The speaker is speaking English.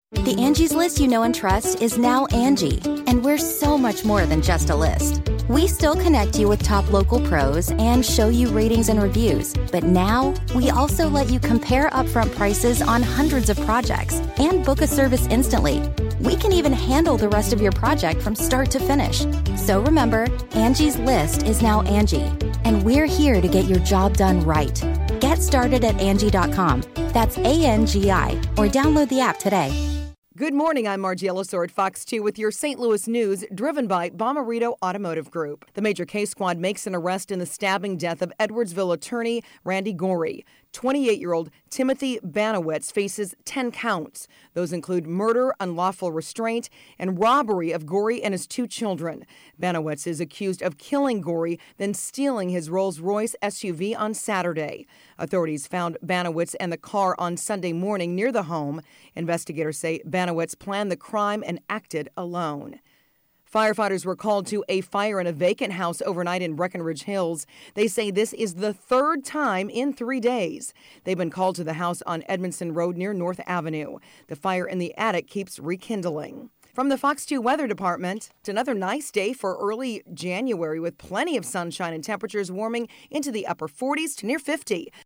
The Angie's List you know and trust is now Angie, and we're so much more than just a list. We still connect you with top local pros and show you ratings and reviews, but now we also let you compare upfront prices on hundreds of projects and book a service instantly. We can even handle the rest of your project from start to finish. So remember, Angie's List is now Angie, and we're here to get your job done right. Get started at Angie.com. That's ANGI, or download the app today. Good morning, I'm Margie Ellisor at Fox 2 with your St. Louis news, driven by Bomarito Automotive Group. The Major Case Squad makes an arrest in the stabbing death of Edwardsville attorney Randy Gorey. 28-year-old Timothy Banowitz faces 10 counts. Those include murder, unlawful restraint, and robbery of Gorey and his 2 children. Banowitz is accused of killing Gorey, then stealing his Rolls-Royce SUV on Saturday. Authorities found Banowitz and the car on Sunday morning near the home. Investigators say Banowitz planned the crime and acted alone. Firefighters were called to a fire in a vacant house overnight in Breckenridge Hills. They say this is the 3rd time in 3 days. They've been called to the house on Edmondson Road near North Avenue. The fire in the attic keeps rekindling. From the Fox 2 Weather Department, it's another nice day for early January with plenty of sunshine and temperatures warming into the upper 40s to near 50.